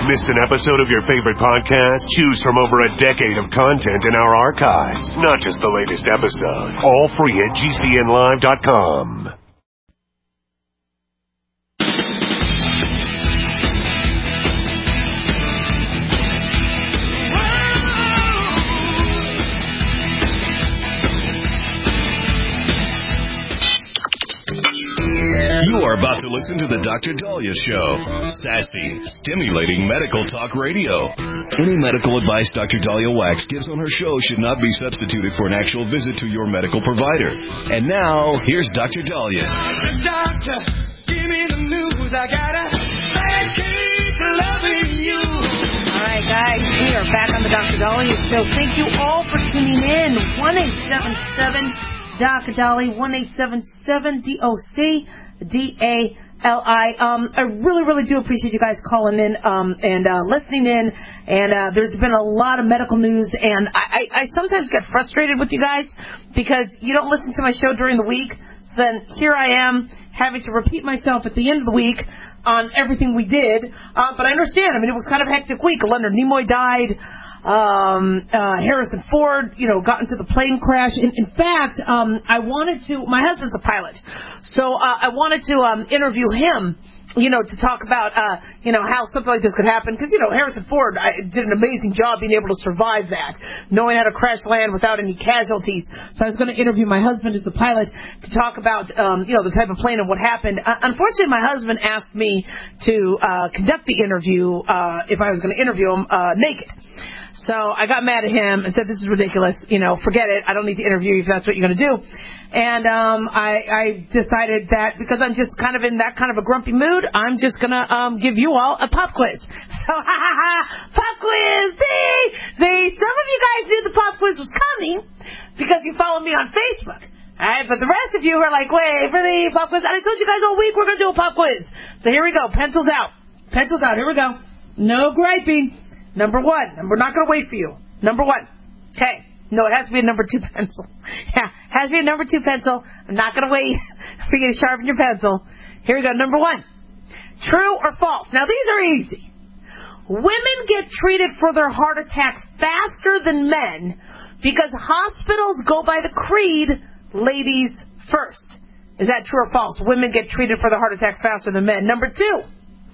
Missed an episode of your favorite podcast? Choose from over a decade of content in our archives, not just the latest episode. All free at GCNlive.com. You are about to listen to The Dr. Daliah Show. Sassy, stimulating medical talk radio. Any medical advice Dr. Daliah Wax gives on her show should not be substituted for an actual visit to your medical provider. And now, here's Dr. Daliah. Doctor, give me the news. I gotta keep loving you. All right, guys, we are back on the Dr. Daliah Show. Thank you all for tuning in. 1-877-Dr. Daliah, 1-877-DOC. DALI. I really do appreciate you guys calling in and listening in. And there's been a lot of medical news, and I sometimes get frustrated with you guys because you don't listen to my show during the week. So then here I am having to repeat myself at the end of the week on everything we did. But I understand. I mean, it was kind of a hectic week. Leonard Nimoy died. Harrison Ford, got into the plane crash. In fact, my husband's a pilot, so I wanted to interview him, to talk about, how something like this could happen. Because, Harrison Ford did an amazing job being able to survive that, knowing how to crash land without any casualties. So I was going to interview my husband as a pilot to talk about, the type of plane and what happened. Unfortunately, my husband asked me to conduct the interview if I was going to interview him naked. So I got mad at him and said, this is ridiculous. Forget it. I don't need to interview you if that's what you're going to do. And I decided that because I'm just kind of in that kind of a grumpy mood, I'm just going to give you all a pop quiz. So, pop quiz! See, some of you guys knew the pop quiz was coming because you follow me on Facebook. All right, but the rest of you are like, wait, really, pop quiz? And I told you guys all week we're going to do a pop quiz. So here we go. Pencils out. Pencils out. Here we go. No griping. Number one, and we're not going to wait for you. Number one. Okay. No, it has to be a number 2 pencil. Yeah, it has to be a number 2 pencil. I'm not going to wait for you to sharpen your pencil. Here we go. Number one. True or false? Now, these are easy. Women get treated for their heart attacks faster than men because hospitals go by the creed, ladies first. Is that true or false? Women get treated for their heart attacks faster than men. Number two.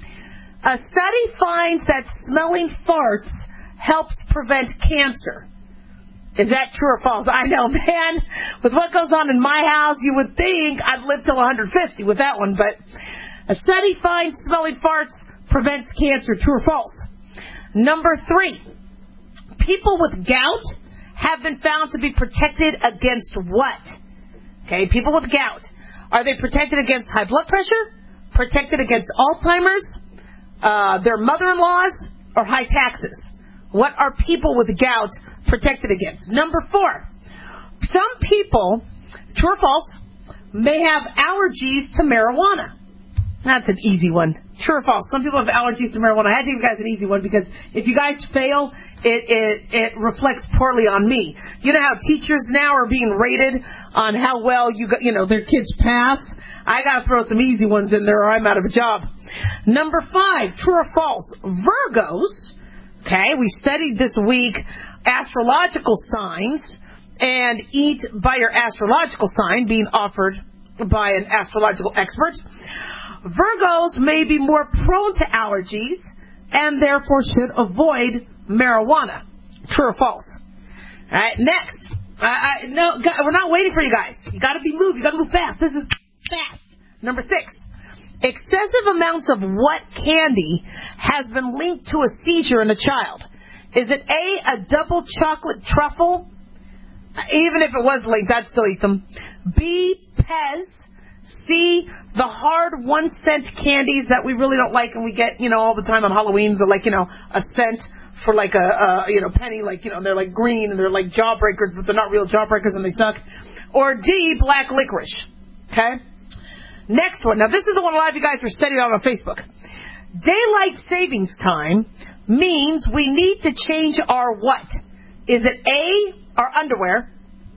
A study finds that smelling farts helps prevent cancer. Is that true or false? I know, man. With what goes on in my house, you would think I'd live till 150 with that one. But a study finds smelling farts prevents cancer. True or false? Number three. People with gout have been found to be protected against what? Okay, people with gout. Are they protected against high blood pressure? Protected against Alzheimer's? Their mother-in-laws, or high taxes? What are people with gout protected against? Number four, some people, true or false, may have allergies to marijuana. That's an easy one. True or false? Some people have allergies to marijuana. I had to give you guys an easy one because if you guys fail, it reflects poorly on me. You know how teachers now are being rated on how well their kids pass? I got to throw some easy ones in there or I'm out of a job. Number five, true or false? Virgos, okay, we studied this week astrological signs and eat by your astrological sign being offered by an astrological expert. Virgos may be more prone to allergies and therefore should avoid marijuana. True or false? All right, next. No, we're not waiting for you guys. You got to be moved. You got to move fast. This is fast. Number six. Excessive amounts of what candy has been linked to a seizure in a child? Is it A, a double chocolate truffle? Even if it was linked, I'd still eat them. B, Pez. C, the hard 1-cent candies that we really don't like and we get, all the time on Halloween. They're like, a cent for like a penny. Like, they're like green and they're like jawbreakers, but they're not real jawbreakers and they suck. Or D, black licorice. Okay? Next one. Now, this is the one a lot of you guys were studying on Facebook. Daylight savings time means we need to change our what? Is it A, our underwear,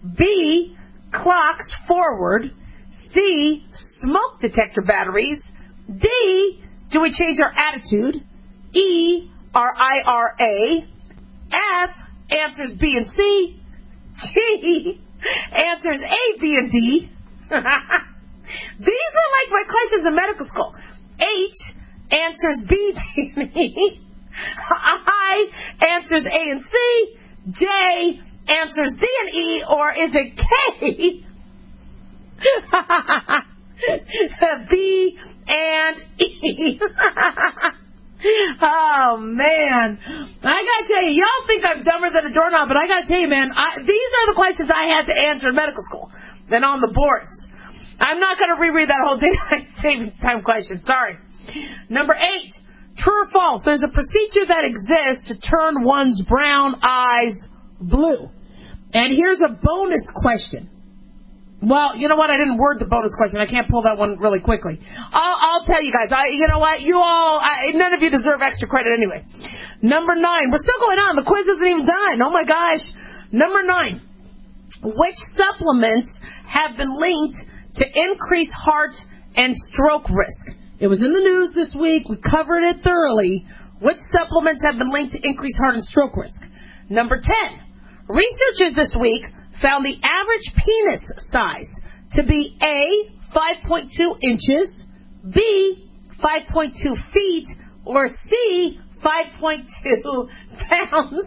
B, clocks forward, C, smoke detector batteries, D, do we change our attitude, E, are IRA. F, answers B and C. G, answers A, B, and D. These were like my questions in medical school. H, answers B, D, and E. I, answers A and C. J, answers D and E. Or is it K? B and E. Oh, man. I got to tell you, y'all think I'm dumber than a doorknob, but I got to tell you, man, these are the questions I had to answer in medical school than on the boards. I'm not going to reread that whole daylight savings time question. Sorry. Number 8, true or false? There's a procedure that exists to turn one's brown eyes blue. And here's a bonus question. Well, you know what? I didn't word the bonus question. I can't pull that one really quickly. I'll tell you guys. You know what? None of you deserve extra credit anyway. Number 9. We're still going on. The quiz isn't even done. Oh, my gosh. Number 9. Which supplements have been linked to increase heart and stroke risk? It was in the news this week. We covered it thoroughly. Which supplements have been linked to increase heart and stroke risk? Number 10. Researchers this week found the average penis size to be A, 5.2 inches, B, 5.2 feet, or C, 5.2 pounds.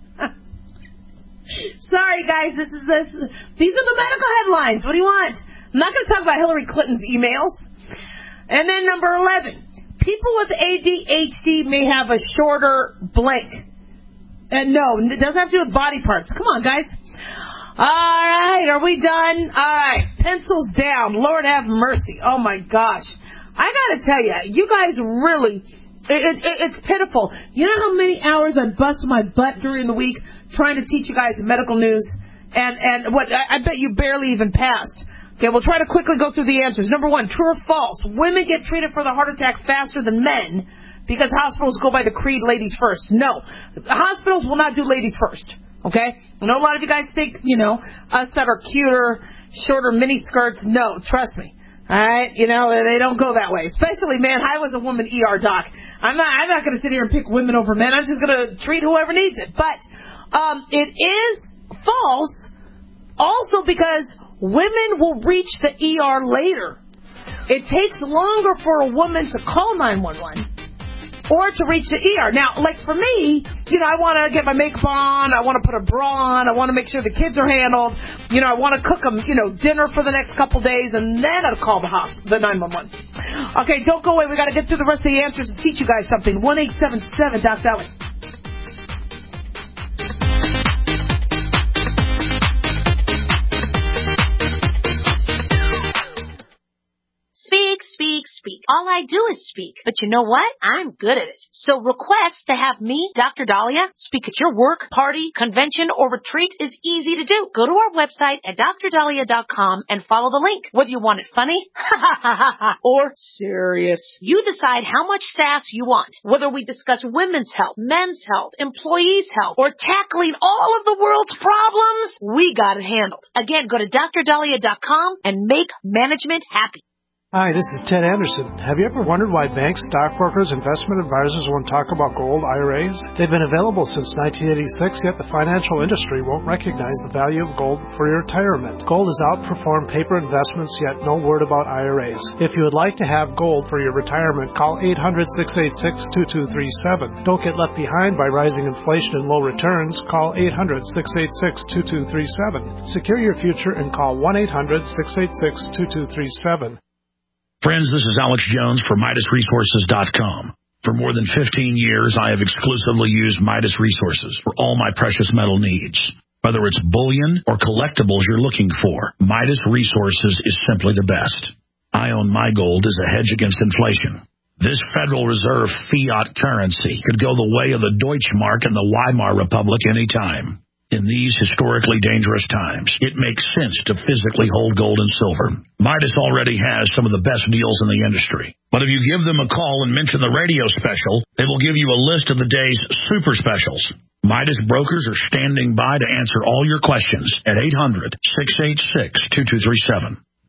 Sorry, guys, these are the medical headlines. What do you want? I'm not going to talk about Hillary Clinton's emails. And then number 11, people with ADHD may have a shorter blank. No, it doesn't have to do with body parts. Come on, guys. All right, are we done? All right, pencils down. Lord have mercy. Oh, my gosh. I got to tell you, you guys really, it's pitiful. You know how many hours I bust my butt during the week trying to teach you guys medical news? And what I bet you barely even passed. Okay, we'll try to quickly go through the answers. Number 1, true or false? Women get treated for the heart attack faster than men because hospitals go by the creed ladies first. No, hospitals will not do ladies first. Okay? I know a lot of you guys think, us that are cuter, shorter mini skirts. No, trust me. All right? They don't go that way. Especially, man, I was a woman ER doc. I'm not going to sit here and pick women over men. I'm just going to treat whoever needs it. But it is false also because women will reach the ER later. It takes longer for a woman to call 911 or to reach the ER. Now, like for me, I want to get my makeup on, I want to put a bra on, I want to make sure the kids are handled, I want to cook them, dinner for the next couple days, and then I'll call the 911. Okay, don't go away. We got to get through the rest of the answers and teach you guys something. 1-877-DOC-DOLLY. Speak. All I do is speak. But you know what? I'm good at it. So request to have me, Dr. Dahlia, speak at your work, party, convention, or retreat is easy to do. Go to our website at drdahlia.com and follow the link. Whether you want it funny, or serious. You decide how much sass you want. Whether we discuss women's health, men's health, employees' health, or tackling all of the world's problems, we got it handled. Again, go to drdahlia.com and make management happy. Hi, this is Ted Anderson. Have you ever wondered why banks, stockbrokers, investment advisors won't talk about gold IRAs? They've been available since 1986, yet the financial industry won't recognize the value of gold for your retirement. Gold has outperformed paper investments, yet no word about IRAs. If you would like to have gold for your retirement, call 800-686-2237. Don't get left behind by rising inflation and low returns. Call 800-686-2237. Secure your future and call 1-800-686-2237. Friends, this is Alex Jones for MidasResources.com. For more than 15 years, I have exclusively used Midas Resources for all my precious metal needs. Whether it's bullion or collectibles you're looking for, Midas Resources is simply the best. I own my gold as a hedge against inflation. This Federal Reserve fiat currency could go the way of the Deutschmark and the Weimar Republic anytime. In these historically dangerous times, it makes sense to physically hold gold and silver. Midas already has some of the best deals in the industry. But if you give them a call and mention the radio special, they will give you a list of the day's super specials. Midas brokers are standing by to answer all your questions at 800-686-2237.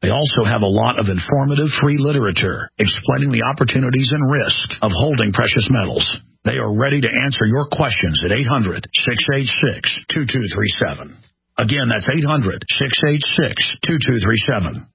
They also have a lot of informative free literature explaining the opportunities and risk of holding precious metals. They are ready to answer your questions at 800-686-2237. Again, that's 800-686-2237.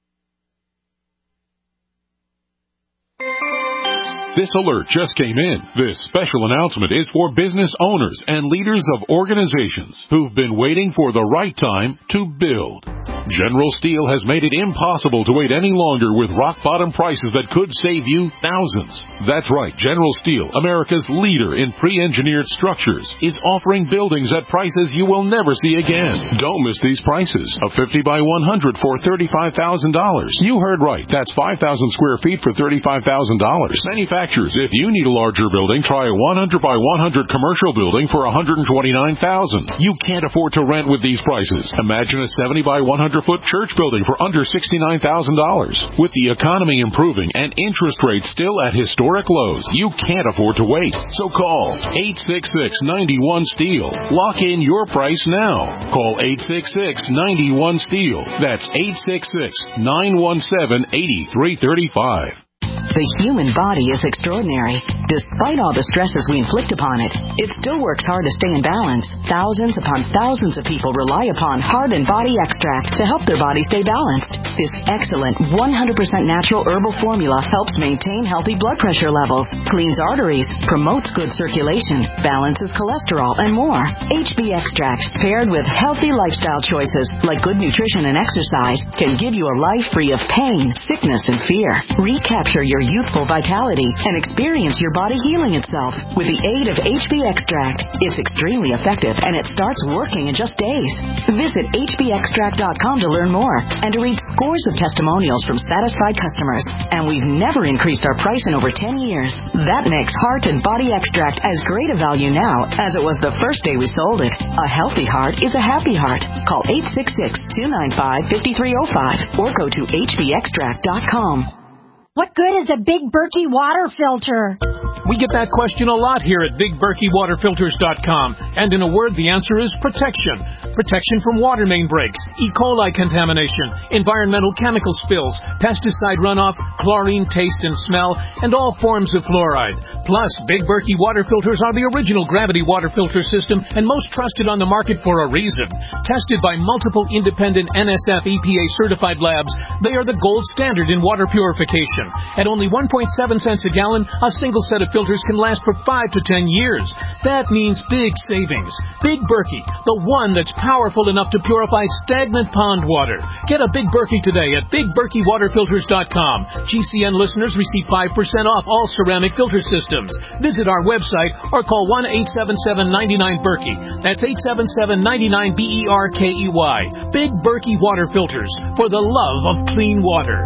This alert just came in. This special announcement is for business owners and leaders of organizations who've been waiting for the right time to build. General Steel has made it impossible to wait any longer with rock-bottom prices that could save you thousands. That's right, General Steel, America's leader in pre-engineered structures, is offering buildings at prices you will never see again. Don't miss these prices. A 50 by 100 for $35,000. You heard right. That's 5,000 square feet for $35,000. Manufacturers, if you need a larger building, try a 100 by 100 commercial building for $129,000. You can't afford to rent with these prices. Imagine a 70 by 100-foot church building for under $69,000. With the economy improving and interest rates still at historic lows, you can't afford to wait. So call 866-91-STEEL. Lock in your price now. Call 866-91-STEEL. That's 866-917-8335. The human body is extraordinary. Despite all the stresses we inflict upon it, it still works hard to stay in balance. Thousands upon thousands of people rely upon Heart and Body Extract to help their body stay balanced. This excellent 100% natural herbal formula helps maintain healthy blood pressure levels, cleans arteries, promotes good circulation, balances cholesterol, and more. HB Extract, paired with healthy lifestyle choices like good nutrition and exercise, can give you a life free of pain, sickness, and fear. Recapture your youthful vitality and experience your body healing itself with the aid of HB Extract. It's extremely effective and it starts working in just days. Visit hbextract.com to learn more and to read scores of testimonials from satisfied customers. And we've never increased our price in over 10 years. That makes Heart and Body Extract as great a value now as it was the first day we sold it. A healthy heart is a happy heart. Call 866-295-5305 or go to hbextract.com. What good is a Big Berkey water filter? We get that question a lot here at BigBerkeyWaterFilters.com. And in a word, the answer is protection. Protection from water main breaks, E. coli contamination, environmental chemical spills, pesticide runoff, chlorine taste and smell, and all forms of fluoride. Plus, Big Berkey water filters are the original gravity water filter system and most trusted on the market for a reason. Tested by multiple independent NSF EPA certified labs, they are the gold standard in water purification. At only 1.7 cents a gallon, a single set of filters can last for 5 to 10 years. That means big savings. Big Berkey, the one that's powerful enough to purify stagnant pond water. Get a Big Berkey today at BigBerkeyWaterFilters.com. GCN listeners receive 5% off all ceramic filter systems. Visit our website or call 1-877-99-BERKEY. That's 877-99-BERKEY. Big Berkey Water Filters, for the love of clean water.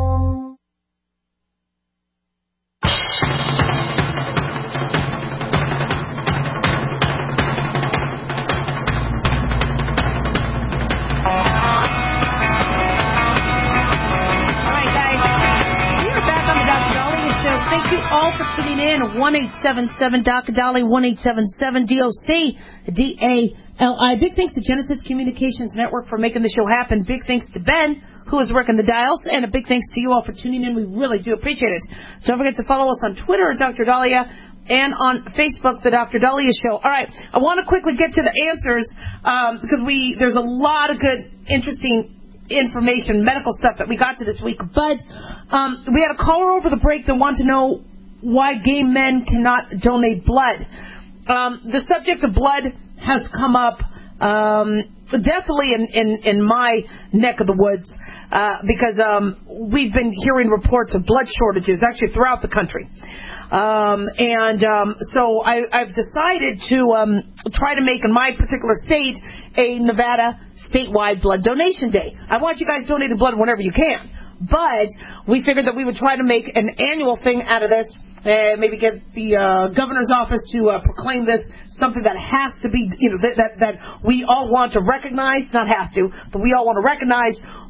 Tuning in, 1-877-DOC-DOLLY, 1-877-DOC-DALI. Big thanks to Genesis Communications Network for making the show happen. Big thanks to Ben, who is working the dials, and a big thanks to you all for tuning in. We really do appreciate it. Don't forget to follow us on Twitter at Dr. Dahlia and on Facebook, The Dr. Dahlia Show. All right, I want to quickly get to the answers because there's a lot of good, interesting information, medical stuff that we got to this week. But we had a caller over the break that wanted to know why gay men cannot donate blood. The subject of blood has come up definitely in my neck of the woods because we've been hearing reports of blood shortages actually throughout the country. So I've decided to try to make in my particular state a Nevada statewide blood donation day. I want you guys donating blood whenever you can. But we figured that we would try to make an annual thing out of this, maybe get the governor's office to proclaim this something that has to be, that we all want to recognize, not has to, but we all want to recognize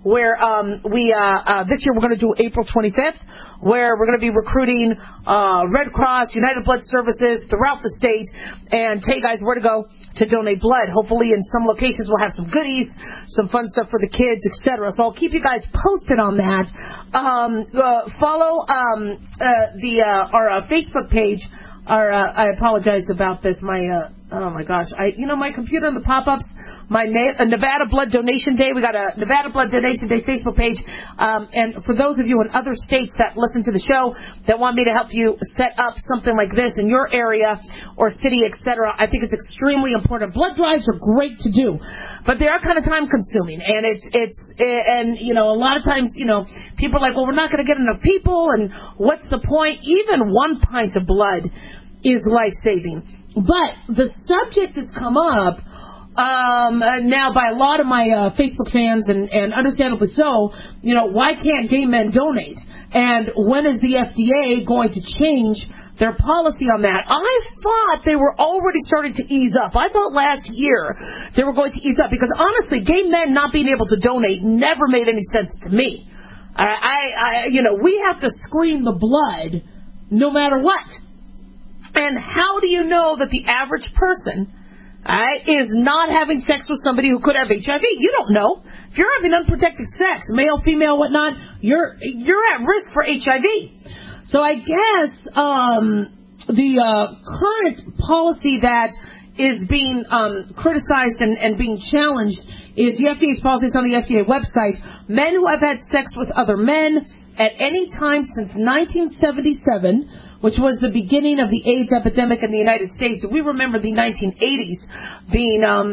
where this year we're going to do April 25th, where we're going to be recruiting Red Cross, United Blood Services throughout the state, and tell you guys where to go to donate blood. Hopefully in some locations we'll have some goodies, some fun stuff for the kids, etc. So I'll keep you guys posted on that. Follow our Facebook page. I apologize about this. Oh my gosh. My computer and the pop-ups, my Nevada Blood Donation Day. We got a Nevada Blood Donation Day Facebook page. And for those of you in other states that listen to the show that want me to help you set up something like this in your area or city, etc., I think it's extremely important. Blood drives are great to do, but they are kind of time consuming. And a lot of times, people are like, well, we're not going to get enough people, and what's the point? Even 1 pint of blood is life-saving. But the subject has come up now by a lot of my Facebook fans, and understandably so. Why can't gay men donate? And when is the FDA going to change their policy on that? I thought they were already starting to ease up. I thought last year they were going to ease up, because honestly, gay men not being able to donate never made any sense to me. We have to screen the blood no matter what. And how do you know that the average person is not having sex with somebody who could have HIV? You don't know. If you're having unprotected sex, male, female, whatnot, you're at risk for HIV. So I guess the current policy that is being criticized and being challenged is the FDA's policy. It's on the FDA website. Men who have had sex with other men at any time since 1977, which was the beginning of the AIDS epidemic in the United States. We remember the 1980s being a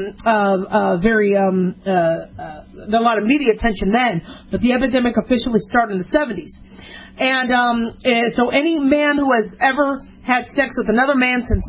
lot of media attention then, but the epidemic officially started in the 70s. And so any man who has ever had sex with another man since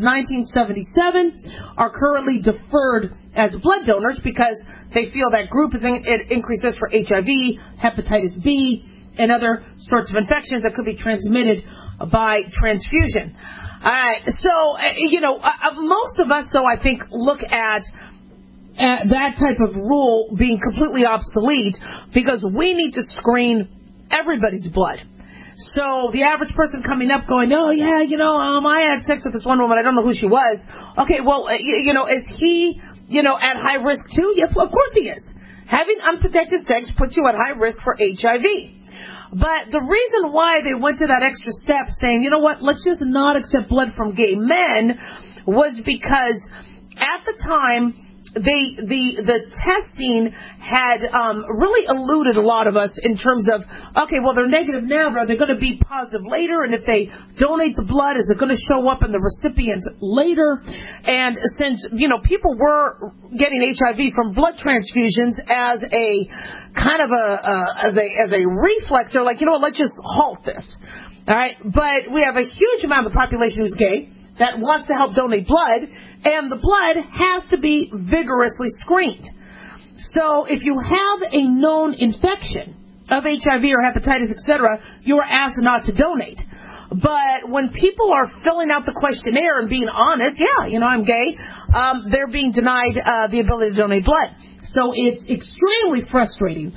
1977 are currently deferred as blood donors, because they feel that group is increased risk for HIV, hepatitis B, and other sorts of infections that could be transmitted by transfusion. All right. So, most of us, though, I think, look at that type of rule being completely obsolete, because we need to screen everybody's blood. So the average person coming up going, oh, yeah, I had sex with this one woman. I don't know who she was. Okay, well, is he, at high risk too? Yes, well, of course he is. Having unprotected sex puts you at high risk for HIV. But the reason why they went to that extra step, saying, let's just not accept blood from gay men, was because at the time, the testing had really eluded a lot of us in terms of, okay, well, they're negative now, but are they going to be positive later? And if they donate the blood, is it going to show up in the recipient later? And since, people were getting HIV from blood transfusions as a kind of as a reflex, they're like, let's just halt this. All right. But we have a huge amount of the population who's gay that wants to help donate blood, and the blood has to be vigorously screened. So if you have a known infection of HIV or hepatitis, etc., you are asked not to donate. But when people are filling out the questionnaire and being honest, I'm gay, they're being denied the ability to donate blood. So it's extremely frustrating.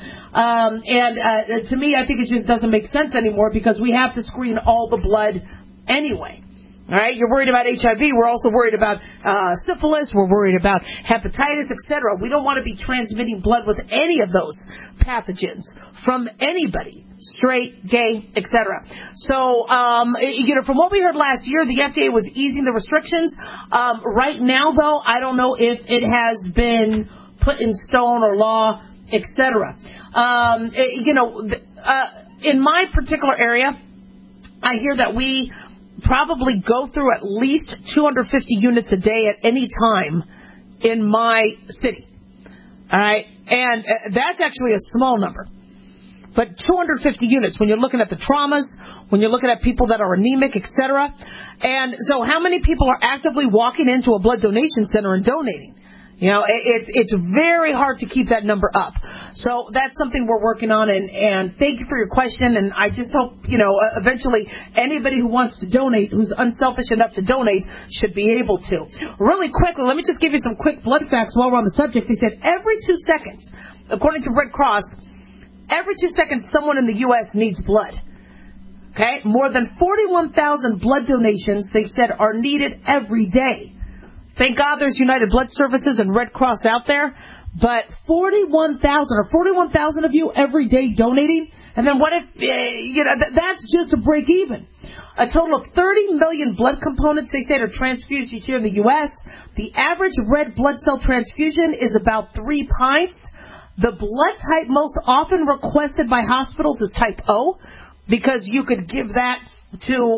And to me, I think it just doesn't make sense anymore, because we have to screen all the blood anyway. All right, you're worried about HIV. We're also worried about syphilis. We're worried about hepatitis, etc. We don't want to be transmitting blood with any of those pathogens from anybody, straight, gay, etc. So, from what we heard last year, the FDA was easing the restrictions. Right now, though, I don't know if it has been put in stone or law, etc. In my particular area, I hear that we probably go through at least 250 units a day at any time in my city. All right? And that's actually a small number. But 250 units when you're looking at the traumas, when you're looking at people that are anemic, etc. And so how many people are actively walking into a blood donation center and donating? It's very hard to keep that number up. So that's something we're working on, and thank you for your question, and I just hope, eventually anybody who wants to donate, who's unselfish enough to donate, should be able to. Really quickly, let me just give you some quick blood facts while we're on the subject. They said every 2 seconds, according to Red Cross, every 2 seconds, someone in the U.S. needs blood. Okay? More than 41,000 blood donations, they said, are needed every day. Thank God there's United Blood Services and Red Cross out there. But 41,000 of you every day donating? And then what if, that's just to break even. A total of 30 million blood components, they say, are transfused each year in the U.S. The average red blood cell transfusion is about 3 pints. The blood type most often requested by hospitals is type O, because you could give that to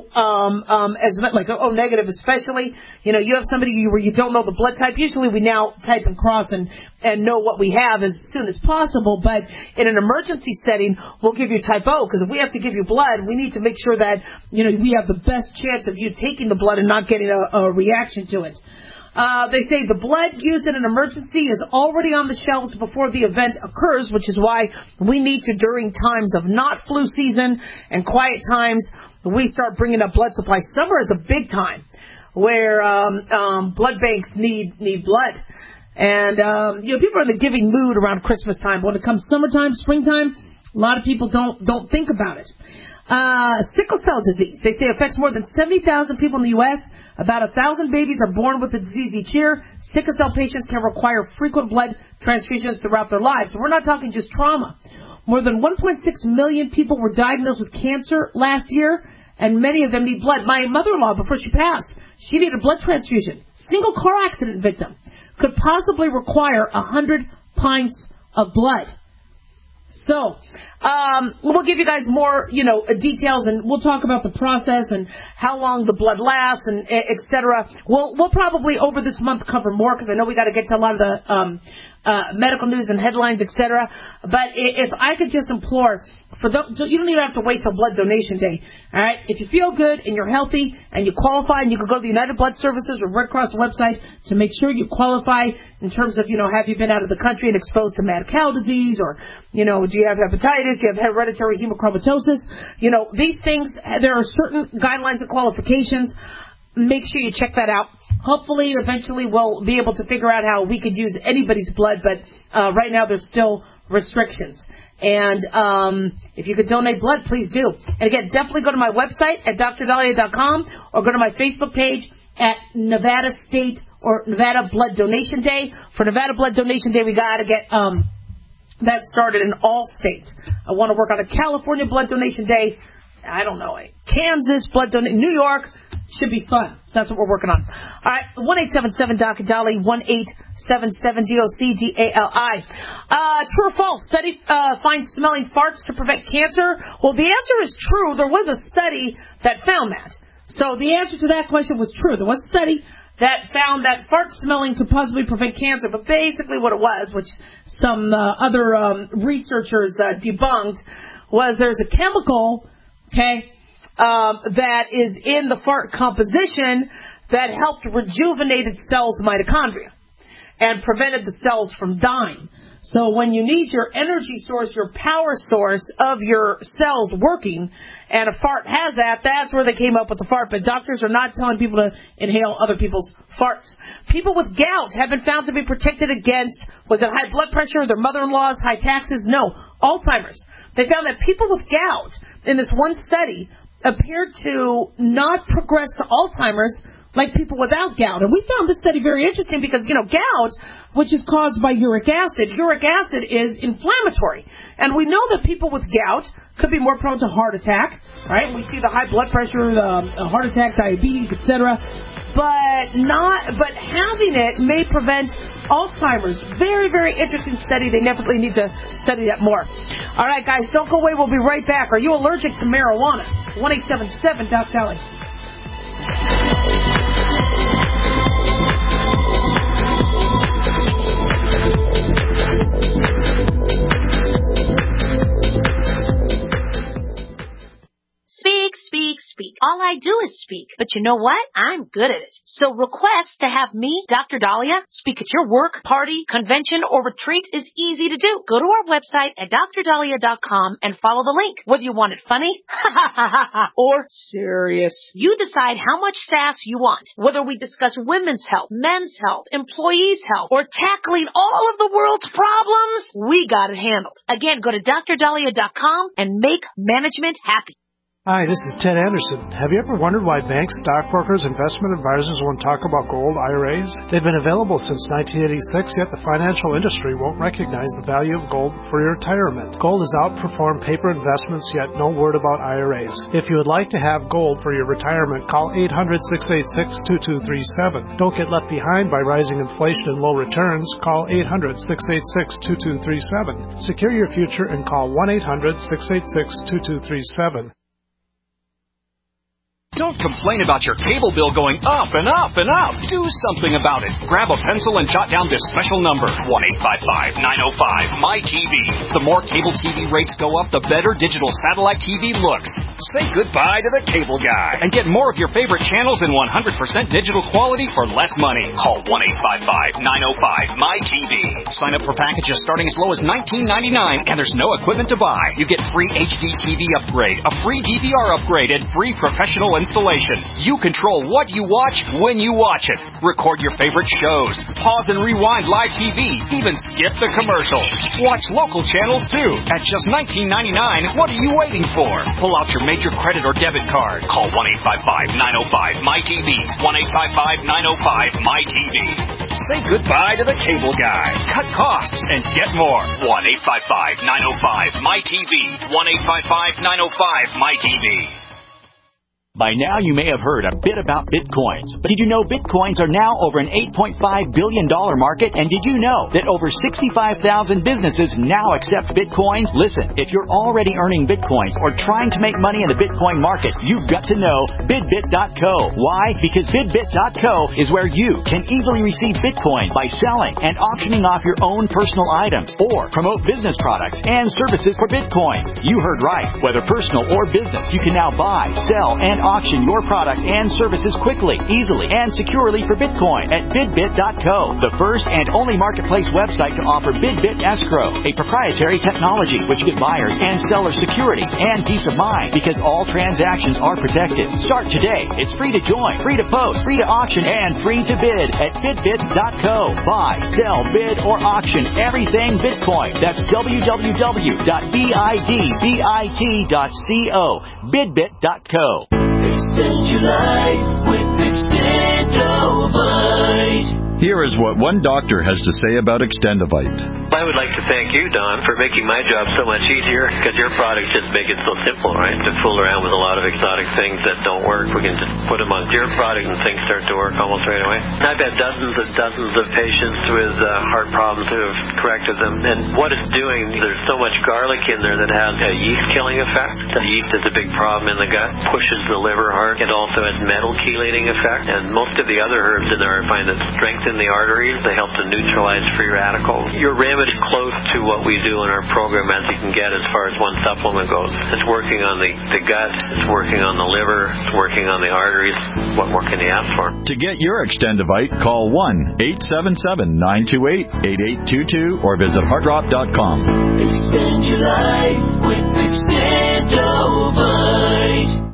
as like O negative, especially. You have somebody where you don't know the blood type. Usually we now type and cross and know what we have as soon as possible. But in an emergency setting, we'll give you type O, because if we have to give you blood, we need to make sure that we have the best chance of you taking the blood and not getting a reaction to it. They say the blood used in an emergency is already on the shelves before the event occurs, which is why we need to, during times of not flu season and quiet times, we start bringing up blood supply. Summer is a big time where blood banks need blood. And, people are in the giving mood around Christmas time. But when it comes summertime, springtime, a lot of people don't think about it. Sickle cell disease, they say, affects more than 70,000 people in the U.S., About 1,000 babies are born with the disease each year. Sickle cell patients can require frequent blood transfusions throughout their lives. So we're not talking just trauma. More than 1.6 million people were diagnosed with cancer last year, and many of them need blood. My mother-in-law, before she passed, she needed a blood transfusion. Single car accident victim. Could possibly require 100 pints of blood. So, we'll give you guys more, details, and we'll talk about the process and how long the blood lasts, and et cetera. We'll probably over this month cover more, because I know we got to get to a lot of the medical news and headlines, et cetera. But if I could just implore, you don't even have to wait till Blood Donation Day. All right, if you feel good and you're healthy and you qualify, and you can go to the United Blood Services or Red Cross website to make sure you qualify in terms of, have you been out of the country and exposed to mad cow disease, or do you have hepatitis, do you have hereditary hemochromatosis? These things, there are certain guidelines and qualifications. Make sure you check that out. Hopefully, eventually, we'll be able to figure out how we could use anybody's blood, but right now there's still restrictions. And if you could donate blood, please do. And again, definitely go to my website at DrDahlia.com, or go to my Facebook page at Nevada State or Nevada Blood Donation Day. For Nevada Blood Donation Day, we got to get that started in all states. I want to work on a California Blood Donation Day. I don't know, Kansas Blood Donation, New York. Should be fun. So that's what we're working on. All right, 1-877-DOC-DALI, 1-877-DOC-DALI. True or false? Study finds smelling farts to prevent cancer. Well, the answer is true. There was a study that found that. So the answer to that question was true. There was a study that found that fart smelling could possibly prevent cancer. But basically what it was, which some other researchers debunked, was there's a chemical, that is in the fart composition that helped rejuvenate cells' mitochondria and prevented the cells from dying. So when you need your energy source, your power source of your cells working, and a fart has that, that's where they came up with the fart. But doctors are not telling people to inhale other people's farts. People with gout have been found to be protected against, was it high blood pressure, their mother-in-law's, high taxes? No, Alzheimer's. They found that people with gout, in this one study, appeared to not progress to Alzheimer's like people without gout. And we found this study very interesting because, gout, which is caused by uric acid is inflammatory. And we know that people with gout could be more prone to heart attack, right? We see the high blood pressure, the heart attack, diabetes, etc. But having it may prevent Alzheimer's. Very, very interesting study. They definitely need to study that more. All right, guys, don't go away. We'll be right back. Are you allergic to marijuana? 1-877-DOC-DALI. Speak. All I do is speak. But you know what? I'm good at it. So request to have me, Dr. Dahlia, speak at your work, party, convention, or retreat is easy to do. Go to our website at drdahlia.com and follow the link. Whether you want it funny, or serious, you decide how much sass you want. Whether we discuss women's health, men's health, employees' health, or tackling all of the world's problems, we got it handled. Again, go to drdahlia.com and make management happy. Hi, this is Ted Anderson. Have you ever wondered why banks, stockbrokers, investment advisors won't talk about gold IRAs? They've been available since 1986, yet the financial industry won't recognize the value of gold for your retirement. Gold has outperformed paper investments, yet no word about IRAs. If you would like to have gold for your retirement, call 800-686-2237. Don't get left behind by rising inflation and low returns. Call 800-686-2237. Secure your future and call 1-800-686-2237. Don't complain about your cable bill going up and up and up. Do something about it. Grab a pencil and jot down this special number, 1-855-905-MY-TV. The more cable TV rates go up, the better digital satellite TV looks. Say goodbye to the cable guy and get more of your favorite channels in 100% digital quality for less money. Call 1-855-905-MY-TV. Sign up for packages starting as low as $19.99, and there's no equipment to buy. You get free HD TV upgrade, a free DVR upgrade, and free professional installation. You control what you watch when you watch it. Record your favorite shows. Pause and rewind live TV. Even skip the commercials. Watch local channels too. At just $19.99, what are you waiting for? Pull out your major credit or debit card. Call 1-855-905-MY-TV. 1-855-905-MY-TV. Say goodbye to the cable guy. Cut costs and get more. 1-855-905-MY-TV. 1-855-905-MY-TV. By now, you may have heard a bit about Bitcoins. But did you know Bitcoins are now over an $8.5 billion market? And did you know that over 65,000 businesses now accept Bitcoins? Listen, if you're already earning Bitcoins or trying to make money in the Bitcoin market, you've got to know BidBit.co. Why? Because BidBit.co is where you can easily receive Bitcoin by selling and auctioning off your own personal items or promote business products and services for Bitcoin. You heard right. Whether personal or business, you can now buy, sell, and auction your products and services quickly, easily, and securely for Bitcoin at BidBit.co, the first and only marketplace website to offer BidBit Escrow, a proprietary technology which gives buyers and sellers security and peace of mind because all transactions are protected. Start today. It's free to join, free to post, free to auction, and free to bid at BidBit.co. Buy, sell, bid, or auction everything Bitcoin. That's www.bidbit.co. BidBit.co. Extend your life with Extendovite. Here is what one doctor has to say about Extendovite. I would like to thank you, Don, for making my job so much easier, because your products just make it so simple, right? To fool around with a lot of exotic things that don't work, we can just put them on your product and things start to work almost right away. I've had dozens and dozens of patients with heart problems who have corrected them, and what it's doing, there's so much garlic in there that has a yeast-killing effect. The yeast is a big problem in the gut, pushes the liver hard. It also has metal chelating effect, and most of the other herbs in there I find that strengthen the arteries. They help to neutralize free radicals. Your remedy is close to what we do in our program as you can get as far as one supplement goes. It's working on the gut, it's working on the liver, it's working on the arteries. What more can you ask for? To get your Extendovite, call 1-877-928-8822 or visit heartdrop.com. Extend your life with Extendovite.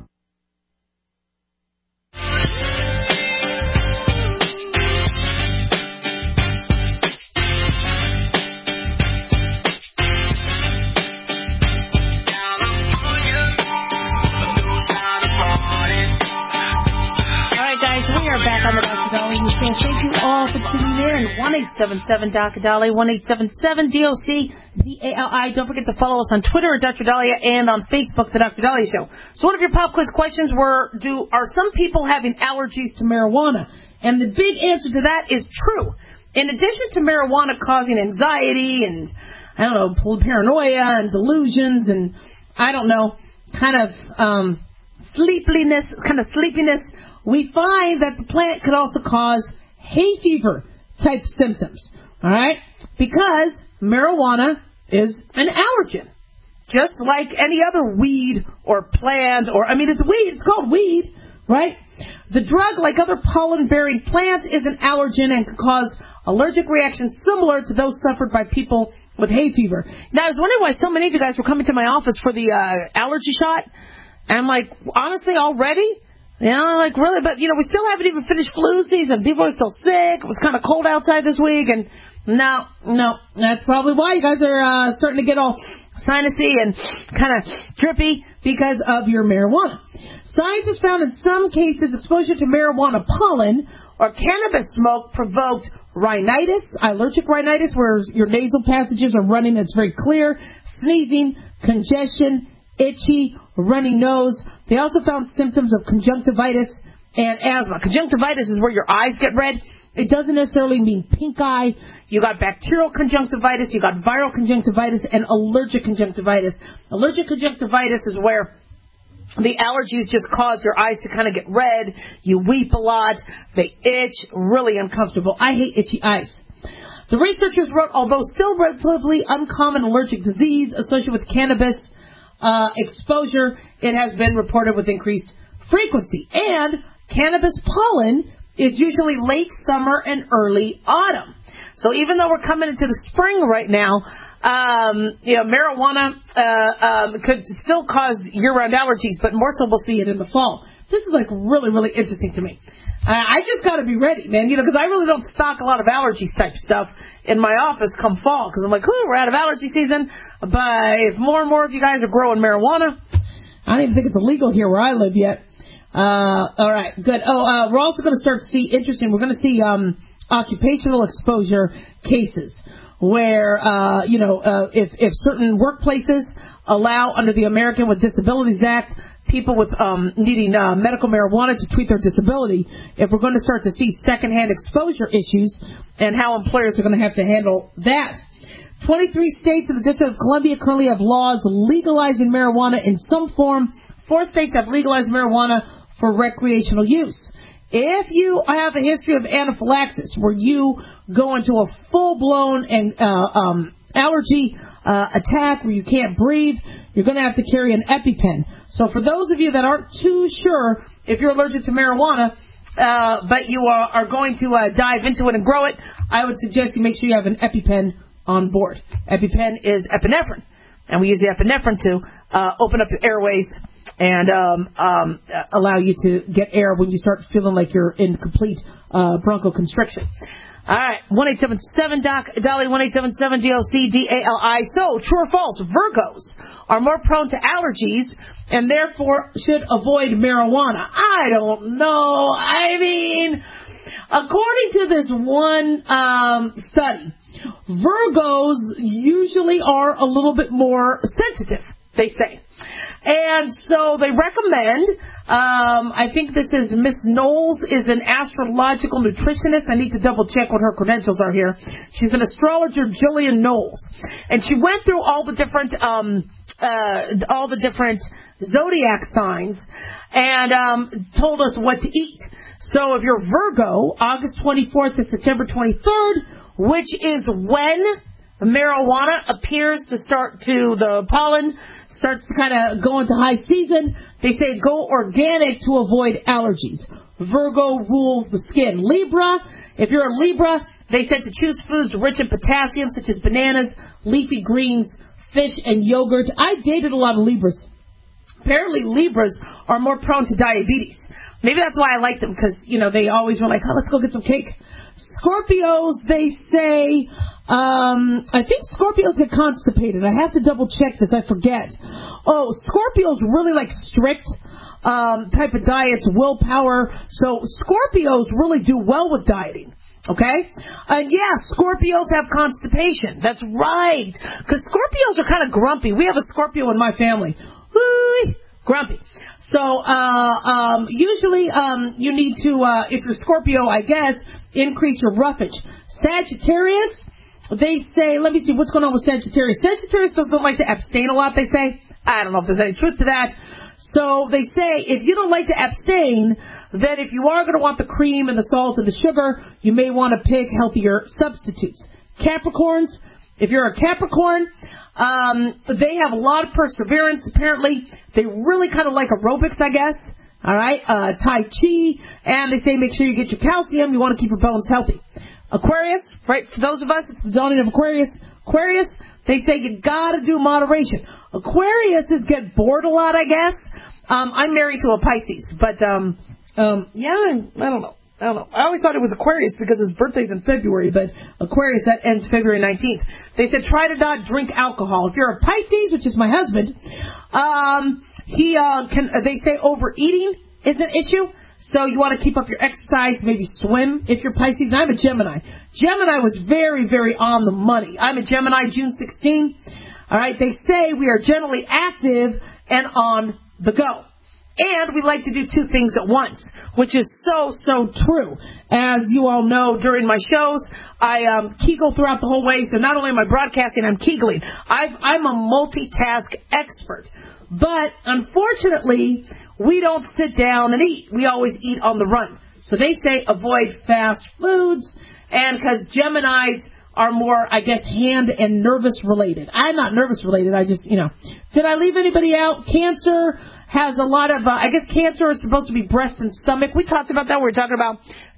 Back on the Dr. Dolly Show. Thank you all for tuning in. 1-877-Dr. Dolly, 1-877-DOC-DALI. Don't forget to follow us on Twitter at Dr. Dahlia and on Facebook, The Dr. Dolly Show. So one of your pop quiz questions are some people having allergies to marijuana? And the big answer to that is true. In addition to marijuana causing anxiety and, paranoia and delusions and, sleepiness, we find that the plant could also cause hay fever type symptoms. All right? Because marijuana is an allergen. just like any other weed or plant, it's weed, it's called weed, right? The drug, like other pollen-bearing plants, is an allergen and can cause allergic reactions similar to those suffered by people with hay fever. Now, I was wondering why so many of you guys were coming to my office for the allergy shot. And I'm like, honestly, already? Really? But, we still haven't even finished flu season. People are still sick. It was kind of cold outside this week. And no, that's probably why you guys are starting to get all sinusy and kind of drippy because of your marijuana. Scientists found in some cases exposure to marijuana pollen or cannabis smoke provoked rhinitis, allergic rhinitis, where your nasal passages are running, it's very clear, sneezing, congestion, itchy, runny nose. They also found symptoms of conjunctivitis and asthma. Conjunctivitis is where your eyes get red. It doesn't necessarily mean pink eye. You got bacterial conjunctivitis, you got viral conjunctivitis, and allergic conjunctivitis. Allergic conjunctivitis is where the allergies just cause your eyes to kind of get red. You weep a lot. They itch. Really uncomfortable. I hate itchy eyes. The researchers wrote, although still relatively uncommon allergic disease associated with cannabis exposure, it has been reported with increased frequency. And cannabis pollen is usually late summer and early autumn. So even though we're coming into the spring right now, marijuana could still cause year-round allergies, but more so we'll see it in the fall. This is really, really interesting to me. I just got to be ready, man, because I really don't stock a lot of allergy type stuff in my office come fall, because I'm like, we're out of allergy season. But if more and more of you guys are growing marijuana, I don't even think it's illegal here where I live yet. All right, good. We're also going to start to see, we're going to see occupational exposure cases where, if certain workplaces allow under the American with Disabilities Act people with needing medical marijuana to treat their disability, if we're going to start to see secondhand exposure issues and how employers are going to have to handle that. 23 states in the District of Columbia currently have laws legalizing marijuana in some form. 4 states have legalized marijuana for recreational use. If you have a history of anaphylaxis, where you go into a full-blown allergy attack where you can't breathe, you're going to have to carry an EpiPen. So for those of you that aren't too sure if you're allergic to marijuana, but you are going to dive into it and grow it, I would suggest you make sure you have an EpiPen on board. EpiPen is epinephrine, and we use the epinephrine to open up your airways and allow you to get air when you start feeling like you're in complete bronchoconstriction. All right, 1-877-DOC-DALI, 1-877-DOC-DALI. So, true or false, Virgos are more prone to allergies and therefore should avoid marijuana. I don't know. I mean, according to this one study, Virgos usually are a little bit more sensitive, they say. And so they recommend, I think this is Miss Knowles is an astrological nutritionist. I need to double check what her credentials are here. She's an astrologer, Jillian Knowles. And she went through all the different zodiac signs and told us what to eat. So if you're Virgo, August 24th to September 23rd, which is when marijuana appears to the pollen starts to kind of go into high season, they say go organic to avoid allergies. Virgo rules the skin. Libra, if you're a Libra, they said to choose foods rich in potassium, such as bananas, leafy greens, fish, and yogurt. I dated a lot of Libras. Apparently, Libras are more prone to diabetes. Maybe that's why I like them, because, they always were like, let's go get some cake. Scorpios, they say, I think Scorpios get constipated. I have to double check this. I forget. Scorpios really like strict type of diets, willpower. So Scorpios really do well with dieting. Okay? And Scorpios have constipation. That's right. Because Scorpios are kind of grumpy. We have a Scorpio in my family. Whee! Grumpy. So, usually, you need to, if you're Scorpio, I guess, increase your roughage. Sagittarius, they say, let me see, what's going on with Sagittarius? Sagittarius doesn't like to abstain a lot, they say. I don't know if there's any truth to that. So they say, if you don't like to abstain, then if you are going to want the cream and the salt and the sugar, you may want to pick healthier substitutes. Capricorns, If you're a Capricorn, they have a lot of perseverance, apparently. They really kind of like aerobics, I guess. All right, Tai Chi, and they say make sure you get your calcium. You want to keep your bones healthy. Aquarius, right? For those of us, it's the dawning of Aquarius. Aquarius, they say you gotta do moderation. Aquarius is get bored a lot, I guess. I'm married to a Pisces, but I don't know. I always thought it was Aquarius because his birthday's in February, but Aquarius, that ends February 19th. They said try to not drink alcohol. If you're a Pisces, which is my husband, they say overeating is an issue. So you want to keep up your exercise, maybe swim if you're Pisces. I'm a Gemini. Gemini was very, very on the money. I'm a Gemini, June 16. All right, they say we are generally active and on the go. And we like to do two things at once, which is so true. As you all know, during my shows, I Kegel throughout the whole way. So not only am I broadcasting, I'm Kegling. I'm a multitask expert. But unfortunately, we don't sit down and eat. We always eat on the run. So they say avoid fast foods. And because Geminis are more, I guess, hand and nervous related. I'm not nervous related. I just, Did I leave anybody out? Cancer has a lot of, I guess cancer is supposed to be breast and stomach. We talked about that. We were talking about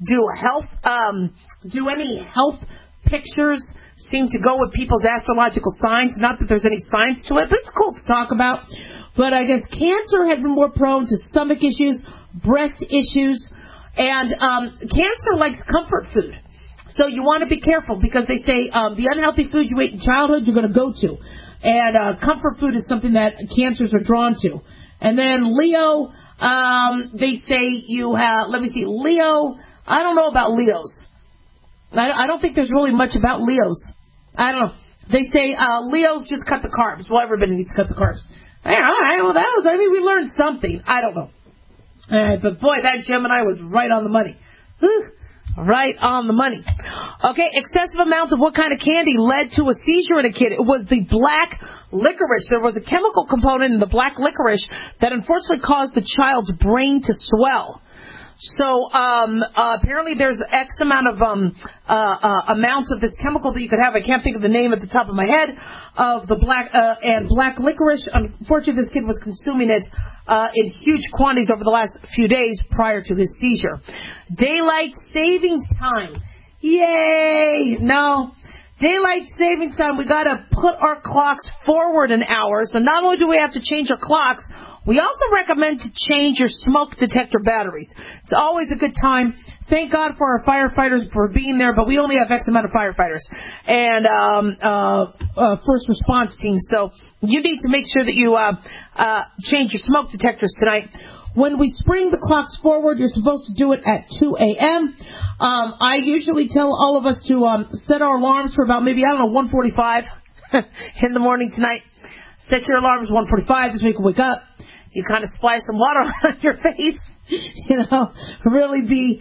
do any health pictures seem to go with people's astrological signs? Not that there's any science to it, but it's cool to talk about. But I guess cancer had been more prone to stomach issues, breast issues, and cancer likes comfort food. So you want to be careful because they say the unhealthy food you ate in childhood you're going to go to. And comfort food is something that cancers are drawn to. And then Leo, they say you have, Leo, I don't know about Leos. I don't think there's really much about Leos. I don't know. They say Leos just cut the carbs. Well, everybody needs to cut the carbs. All right, well, we learned something. I don't know. All right, but boy, that Gemini was right on the money. Whew. Right on the money. Okay, excessive amounts of what kind of candy led to a seizure in a kid? It was the black licorice. There was a chemical component in the black licorice that unfortunately caused the child's brain to swell. So apparently there's X amount of amounts of this chemical that you could have. I can't think of the name at the top of my head of the black licorice. Unfortunately, this kid was consuming it in huge quantities over the last few days prior to his seizure. Daylight savings time. Yay! No. Daylight savings time, we got to put our clocks forward an hour. So not only do we have to change our clocks, we also recommend to change your smoke detector batteries. It's always a good time. Thank God for our firefighters for being there, but we only have X amount of firefighters and first response teams. So you need to make sure that you change your smoke detectors tonight. When we spring the clocks forward, you're supposed to do it at 2 a.m. I usually tell all of us to set our alarms for about maybe, 1:45 in the morning tonight. Set your alarms 1:45 this week. Wake up. You kind of splash some water on your face. Really be,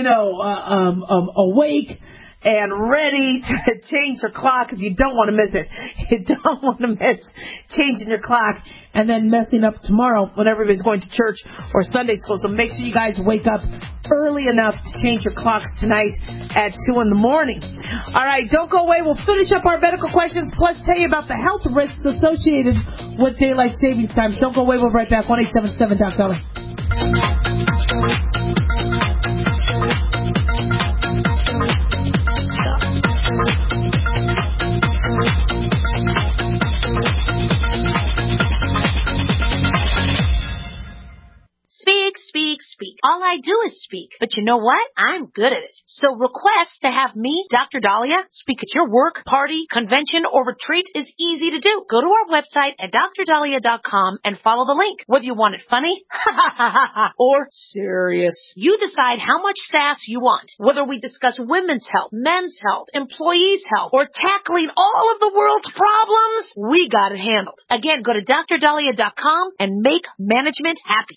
awake and ready to change your clock because you don't want to miss it. You don't want to miss changing your clock and then messing up tomorrow when everybody's going to church or Sunday school. So make sure you guys wake up early enough to change your clocks tonight at 2 in the morning. All right, don't go away. We'll finish up our medical questions, plus tell you about the health risks associated with daylight savings times. Don't go away. We'll be right back. 1-877-Doc-Dollar. Speak. All I do is speak. But you know what? I'm good at it. So request to have me, Dr. Dahlia, speak at your work, party, convention, or retreat is easy to do. Go to our website at drdahlia.com and follow the link. Whether you want it funny or serious, you decide how much sass you want. Whether we discuss women's health, men's health, employees' health, or tackling all of the world's problems, we got it handled. Again, go to drdahlia.com and make management happy.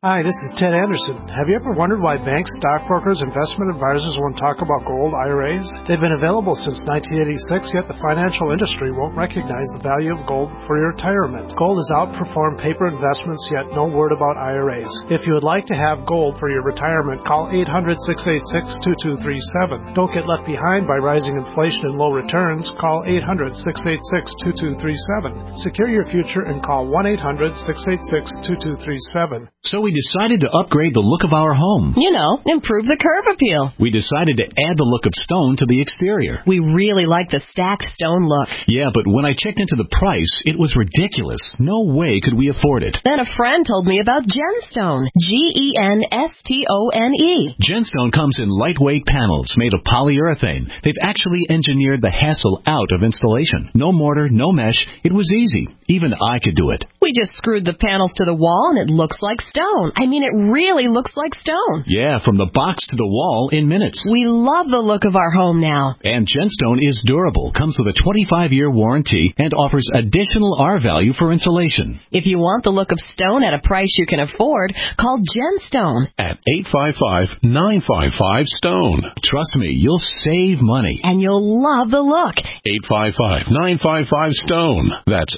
Hi, this is Ted Anderson. Have you ever wondered why banks, stockbrokers, investment advisors won't talk about gold IRAs? They've been available since 1986, yet the financial industry won't recognize the value of gold for your retirement. Gold has outperformed paper investments, yet no word about IRAs. If you would like to have gold for your retirement, call 800-686-2237. Don't get left behind by rising inflation and low returns. Call 800-686-2237. Secure your future and call 1-800-686-2237. So we decided to upgrade the look of our home. You know, improve the curb appeal. We decided to add the look of stone to the exterior. We really like the stacked stone look. Yeah, but when I checked into the price, it was ridiculous. No way could we afford it. Then a friend told me about Genstone. Genstone. Genstone comes in lightweight panels made of polyurethane. They've actually engineered the hassle out of installation. No mortar, no mesh. It was easy. Even I could do it. We just screwed the panels to the wall and it looks like stone. I mean, it really looks like stone. Yeah, from the box to the wall in minutes. We love the look of our home now. And Genstone is durable, comes with a 25-year warranty, and offers additional R value for insulation. If you want the look of stone at a price you can afford, call Genstone. At 855-955-STONE. Trust me, you'll save money. And you'll love the look. 855-955-STONE. That's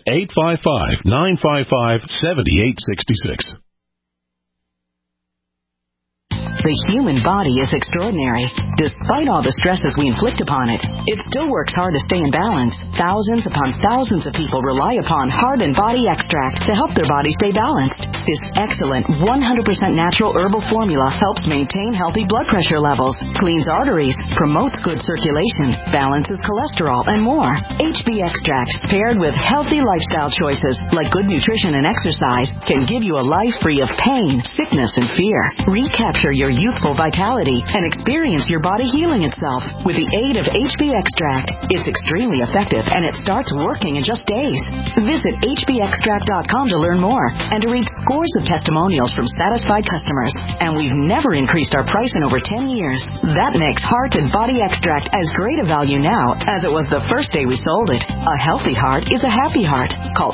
855-955-7866. The human body is extraordinary. Despite all the stresses we inflict upon it, it still works hard to stay in balance. Thousands upon thousands of people rely upon Heart and Body Extract to help their body stay balanced. This excellent 100% natural herbal formula helps maintain healthy blood pressure levels, cleans arteries, promotes good circulation, balances cholesterol, and more. HB Extract, paired with healthy lifestyle choices like good nutrition and exercise, can give you a life free of pain, sickness, and fear. Recapture your youthful vitality and experience your body healing itself with the aid of HB Extract. It's extremely effective and it starts working in just days. Visit hbextract.com to learn more and to read scores of testimonials from satisfied customers. And we've never increased our price in over 10 years. That makes Heart and Body Extract as great a value now as it was the first day we sold it. A healthy heart is a happy heart. Call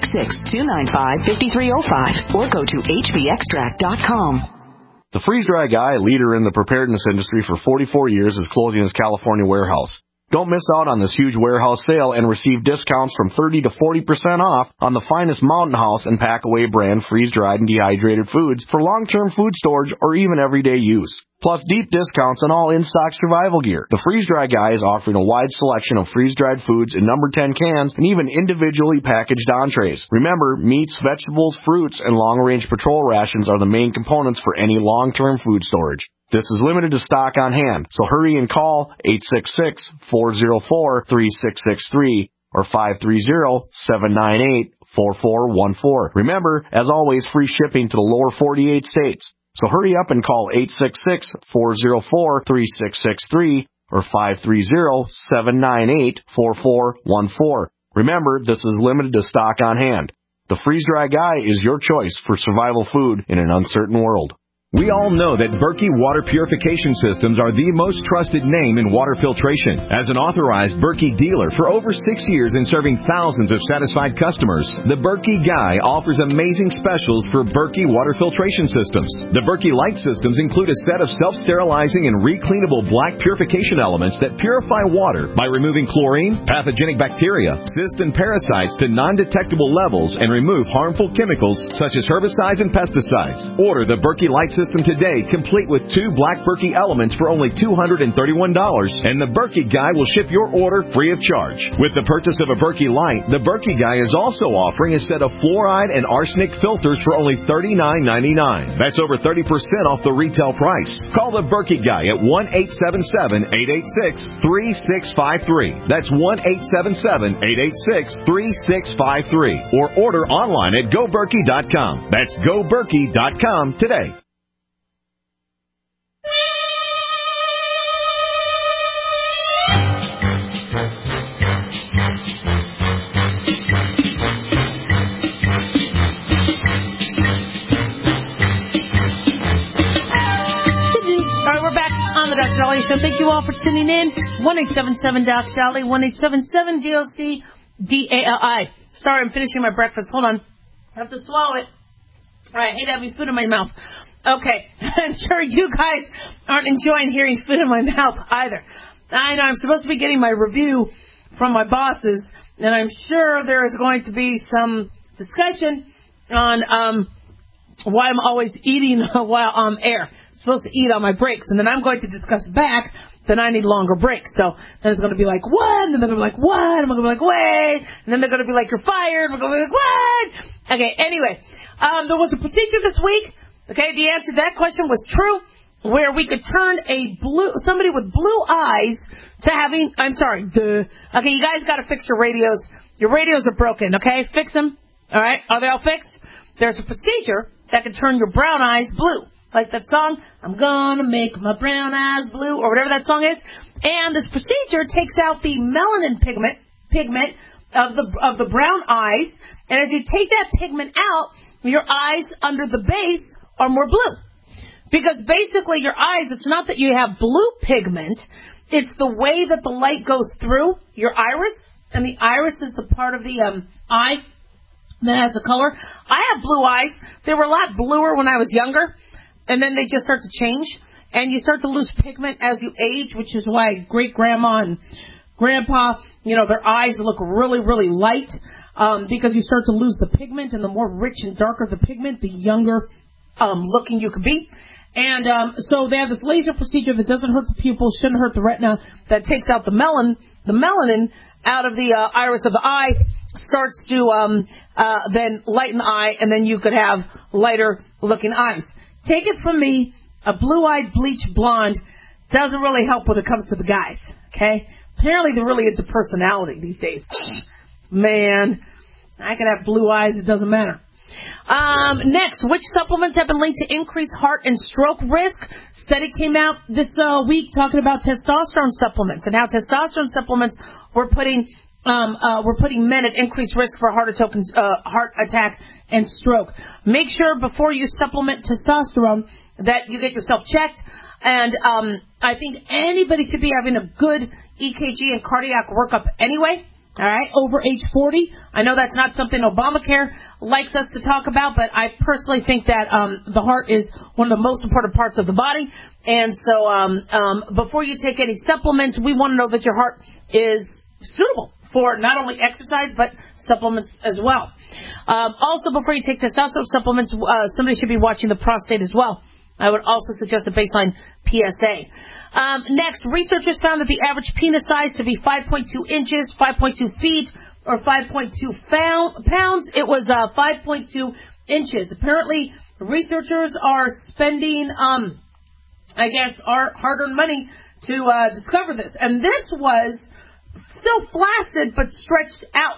866-295-5305 or go to hbextract.com. The Freeze Dry Guy, leader in the preparedness industry for 44 years, is closing his California warehouse. Don't miss out on this huge warehouse sale and receive discounts from 30 to 40% off on the finest Mountain House and Packaway brand freeze-dried and dehydrated foods for long-term food storage or even everyday use. Plus deep discounts on all in-stock survival gear. The Freeze Dry Guy is offering a wide selection of freeze-dried foods in number 10 cans and even individually packaged entrees. Remember, meats, vegetables, fruits, and long-range patrol rations are the main components for any long-term food storage. This is limited to stock on hand, so hurry and call 866-404-3663 or 530-798-4414. Remember, as always, free shipping to the lower 48 states. So hurry up and call 866-404-3663 or 530-798-4414. Remember, this is limited to stock on hand. The Freeze Dry Guy is your choice for survival food in an uncertain world. We all know that Berkey Water Purification Systems are the most trusted name in water filtration. As an authorized Berkey dealer for over 6 years and serving thousands of satisfied customers, the Berkey Guy offers amazing specials for Berkey Water Filtration Systems. The Berkey Light Systems include a set of self-sterilizing and recleanable black purification elements that purify water by removing chlorine, pathogenic bacteria, cysts, and parasites to non-detectable levels and remove harmful chemicals such as herbicides and pesticides. Order the Berkey Light System today, complete with 2 black Berkey elements for only $231, and the Berkey Guy will ship your order free of charge. With the purchase of a Berkey Light, the Berkey Guy is also offering a set of fluoride and arsenic filters for only $39.99. That's over 30% off the retail price. Call the Berkey Guy at 1-877-886-3653. That's 1-877-886-3653. Or order online at GoBerkey.com. That's GoBerkey.com today. Show. Thank you all for tuning in. 1-877-DOC-DOLLY, 1-877-DOC-DALI. Sorry, I'm finishing my breakfast. Hold on. I have to swallow it. I hate having food in my mouth. Okay, I'm sure you guys aren't enjoying hearing food in my mouth either. I know I'm supposed to be getting my review from my bosses, and I'm sure there is going to be some discussion on why I'm always eating while on air. I'm supposed to eat on my breaks, and then I'm going to discuss back that I need longer breaks. So then it's going to be like, what? And then they're going to be like, what? And I'm going to be like, wait. And then they're going to be like, you're fired. And we're going to be like, what? Okay, anyway, there was a procedure this week. Okay, the answer to that question was true, where we could turn somebody with blue eyes to having, okay, you guys got to fix your radios. Your radios are broken, okay? Fix them. All right, are they all fixed? There's a procedure that can turn your brown eyes blue. Like that song, I'm gonna make my brown eyes blue, or whatever that song is. And this procedure takes out the melanin pigment of the brown eyes. And as you take that pigment out, your eyes under the base are more blue. Because basically your eyes, it's not that you have blue pigment, it's the way that the light goes through your iris. And the iris is the part of the eye that has the color. I have blue eyes. They were a lot bluer when I was younger. And then they just start to change. And you start to lose pigment as you age, which is why great-grandma and grandpa, their eyes look really, really light. Because you start to lose the pigment. And the more rich and darker the pigment, the younger looking you could be. And so they have this laser procedure that doesn't hurt the pupil, shouldn't hurt the retina, that takes out the melanin out of the iris of the eye, starts to then lighten the eye, and then you could have lighter looking eyes. Take it from me, a blue-eyed bleach blonde doesn't really help when it comes to the guys, okay? Apparently they're really into personality these days. Man, I could have blue eyes, it doesn't matter. Next, which supplements have been linked to increased heart and stroke risk? Study came out this week talking about testosterone supplements and how testosterone supplements were putting men at increased risk for heart attack and stroke. Make sure before you supplement testosterone that you get yourself checked. And I think anybody should be having a good EKG and cardiac workup anyway. All right, over age 40. I know that's not something Obamacare likes us to talk about, but I personally think that the heart is one of the most important parts of the body. And so before you take any supplements, we want to know that your heart is suitable for not only exercise, but supplements as well. Also, before you take testosterone supplements, somebody should be watching the prostate as well. I would also suggest a baseline PSA. Next, researchers found that the average penis size to be 5.2 inches, 5.2 feet, or 5.2 pounds. It was 5.2 inches. Apparently, researchers are spending, our hard-earned money to discover this. And this was still flaccid, but stretched out.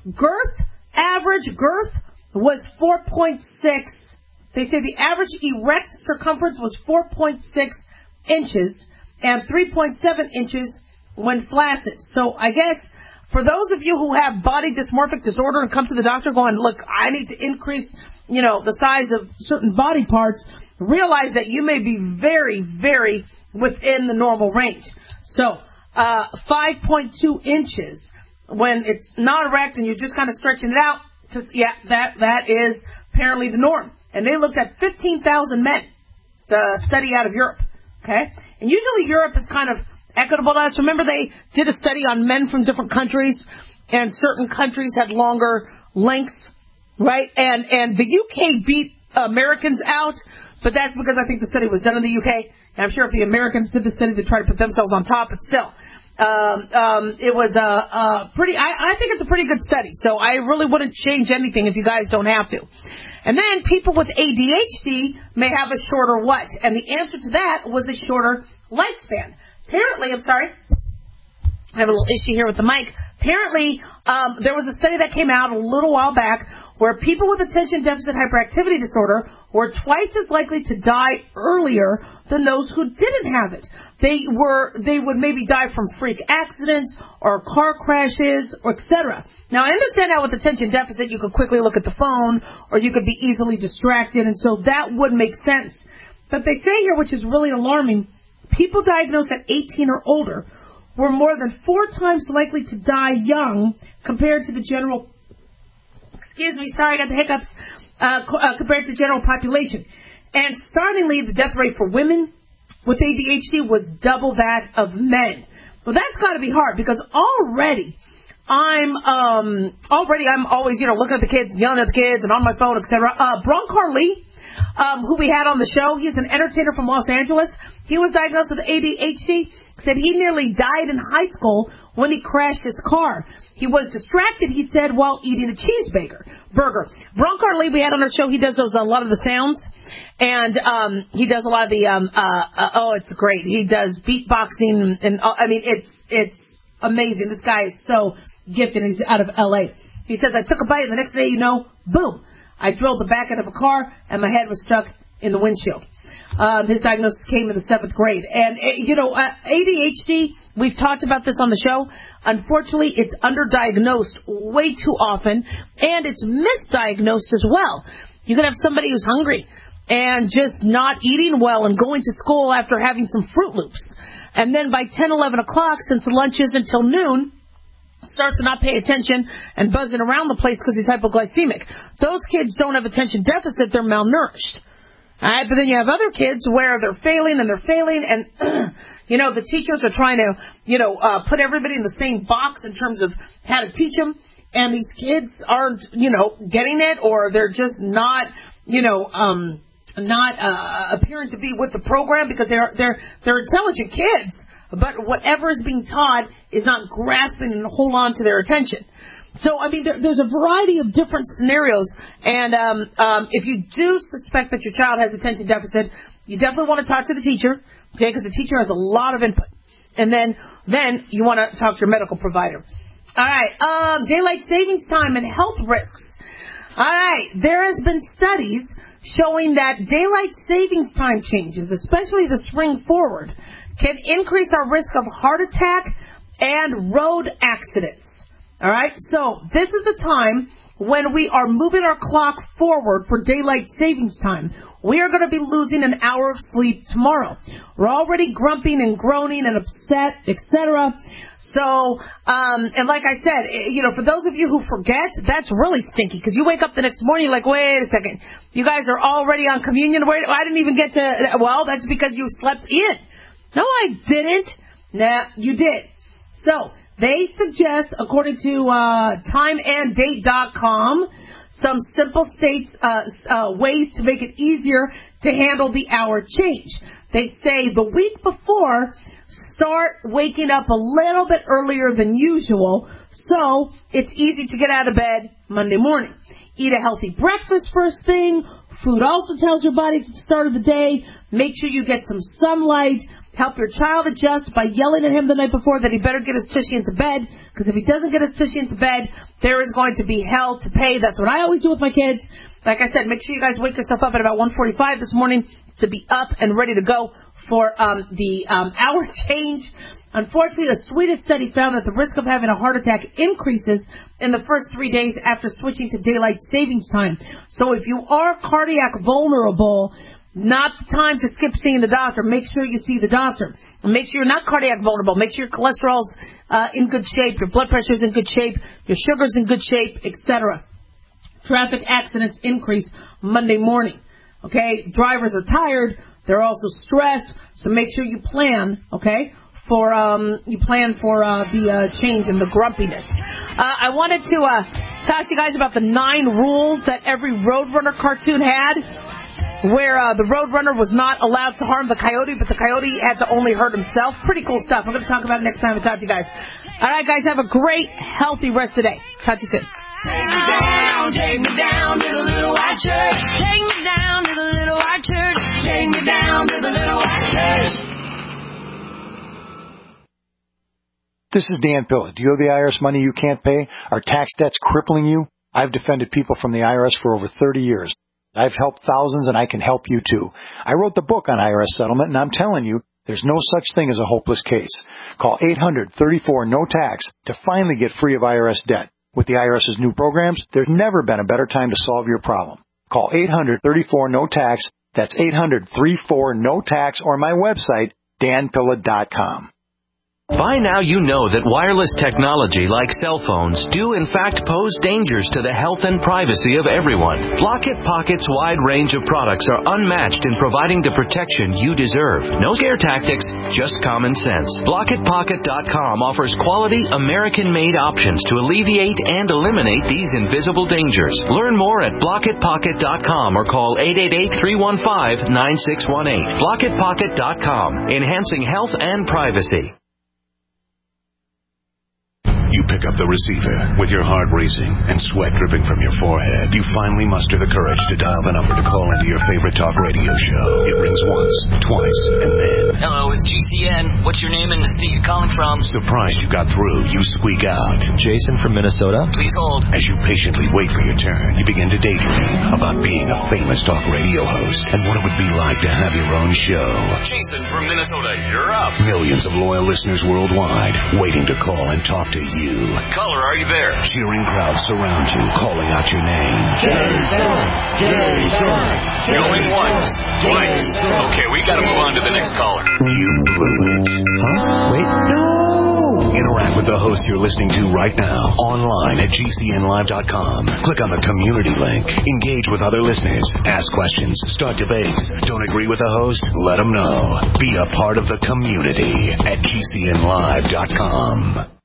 Average girth was 4.6. They say the average erect circumference was 4.6 inches. And 3.7 inches when flaccid. So I guess for those of you who have body dysmorphic disorder and come to the doctor going, look, I need to increase, the size of certain body parts, realize that you may be very, very within the normal range. So 5.2 inches when it's not erect and you're just kind of stretching it out, that is apparently the norm. And they looked at 15,000 men. It's a study out of Europe. Okay? And usually Europe is kind of equitable to us. Remember they did a study on men from different countries, and certain countries had longer lengths, right? And the UK beat Americans out, but that's because I think the study was done in the UK. And I'm sure if the Americans did the study, they'd try to put themselves on top, but still. It was I think it's a pretty good study. So I really wouldn't change anything if you guys don't have to. And then people with ADHD may have a shorter what? And the answer to that was a shorter lifespan. Apparently, I have a little issue here with the mic. Apparently, there was a study that came out a little while back where people with attention deficit hyperactivity disorder were twice as likely to die earlier than those who didn't have it. They would maybe die from freak accidents or car crashes, or etc. Now, I understand that with attention deficit, you could quickly look at the phone, or you could be easily distracted, and so that would make sense. But they say here, which is really alarming, people diagnosed at 18 or older were more than 4 times likely to die young compared to the general Excuse me, sorry, I got the hiccups, compared to the general population. And startlingly, the death rate for women with ADHD was double that of men. Well, that's got to be hard because already I'm always, looking at the kids, yelling at the kids, and on my phone, etc. Broncar Lee, who we had on the show, he's an entertainer from Los Angeles. He was diagnosed with ADHD. Said he nearly died in high school when he crashed his car. He was distracted, he said, while eating a cheeseburger. Broncar Lee, we had on our show, he does a lot of the sounds. And he does a lot of the it's great. He does beatboxing and it's amazing. This guy is so gifted. He's out of LA. He says, I took a bite and the next day, boom, I drilled the back end of a car and my head was stuck in the windshield. His diagnosis came in the 7th grade. And ADHD, we've talked about this on the show. Unfortunately, it's underdiagnosed way too often, and it's misdiagnosed as well. You could have somebody who's hungry and just not eating well and going to school after having some Fruit Loops. And then by 10, 11 o'clock, since lunch isn't until noon, starts to not pay attention and buzzing around the place because he's hypoglycemic. Those kids don't have attention deficit, they're malnourished. All right, but then you have other kids where they're failing and the teachers are trying to, put everybody in the same box in terms of how to teach them, and these kids aren't, getting it, or they're just not, appearing to be with the program because they're intelligent kids, but whatever is being taught is not grasping and hold on to their attention. So, there's a variety of different scenarios, and if you do suspect that your child has attention deficit, you definitely want to talk to the teacher, okay, because the teacher has a lot of input. And then you want to talk to your medical provider. All right, daylight savings time and health risks. All right, there has been studies showing that daylight savings time changes, especially the spring forward, can increase our risk of heart attack and road accidents. All right, so this is the time when we are moving our clock forward for daylight savings time. We are going to be losing an hour of sleep tomorrow. We're already grumping and groaning and upset, etc. So, and like I said, for those of you who forget, that's really stinky because you wake up the next morning, you're like, wait a second, you guys are already on communion. I didn't even get to, well, that's because you slept in. No, I didn't. Nah, you did. So, they suggest, according to timeanddate.com, some simple ways to make it easier to handle the hour change. They say the week before, start waking up a little bit earlier than usual, so it's easy to get out of bed Monday morning. Eat a healthy breakfast first thing. Food also tells your body it's the start of the day. Make sure you get some sunlight. Help your child adjust by yelling at him the night before that he better get his tushy into bed, because if he doesn't get his tushy into bed, there is going to be hell to pay. That's what I always do with my kids. Like I said, make sure you guys wake yourself up at about 1:45 this morning to be up and ready to go for the hour change. Unfortunately, a Swedish study found that the risk of having a heart attack increases in the first 3 days after switching to daylight savings time. So if you are cardiac vulnerable, not the time to skip seeing the doctor. Make sure you see the doctor. And make sure you're not cardiac vulnerable. Make sure your cholesterol's in good shape, your blood pressure's in good shape, your sugar's in good shape, etc. Traffic accidents increase Monday morning. Okay? Drivers are tired. They're also stressed. So make sure you plan, okay, for the change in the grumpiness. I wanted to talk to you guys about the 9 rules that every Roadrunner cartoon had, where the Roadrunner was not allowed to harm the coyote, but the coyote had to only hurt himself. Pretty cool stuff. I'm going to talk about it next time I talk to you guys. All right, guys, have a great, healthy rest of the day. Talk to you soon. Take me down to the little white church. Take me down to the little white church. Take me down to the little white church. This is Dan Pilla. Do you owe the IRS money you can't pay? Are tax debts crippling you? I've defended people from the IRS for over 30 years. I've helped thousands, and I can help you too. I wrote the book on IRS settlement, and I'm telling you, there's no such thing as a hopeless case. Call 800-34-NO-TAX to finally get free of IRS debt. With the IRS's new programs, there's never been a better time to solve your problem. Call 800-34-NO-TAX. That's 800-34-NO-TAX, or my website, danpilla.com. By now you know that wireless technology like cell phones do in fact pose dangers to the health and privacy of everyone. Blockit Pocket's wide range of products are unmatched in providing the protection you deserve. No scare tactics, just common sense. BlockitPocket.com offers quality American-made options to alleviate and eliminate these invisible dangers. Learn more at BlockitPocket.com or call 888-315-9618. BlockitPocket.com, enhancing health and privacy. You pick up the receiver with your heart racing and sweat dripping from your forehead. You finally muster the courage to dial the number to call into your favorite talk radio show. It rings once, twice, and then... Hello, it's GCN. What's your name and the state you're calling from? Surprised you got through, you squeak out. Jason from Minnesota. Please hold. As you patiently wait for your turn, you begin to daydream about being a famous talk radio host and what it would be like to have your own show. Jason from Minnesota, you're up. Millions of loyal listeners worldwide waiting to call and talk to you. Caller, are you there? Cheering crowds surround you, calling out your name. Jason! Jason! Going once, twice. Okay, we gotta move on to the next caller. You blew it. Huh? Wait, no! Interact with the host you're listening to right now, online at GCNlive.com. Click on the community link. Engage with other listeners. Ask questions. Start debates. Don't agree with the host? Let them know. Be a part of the community at GCNlive.com.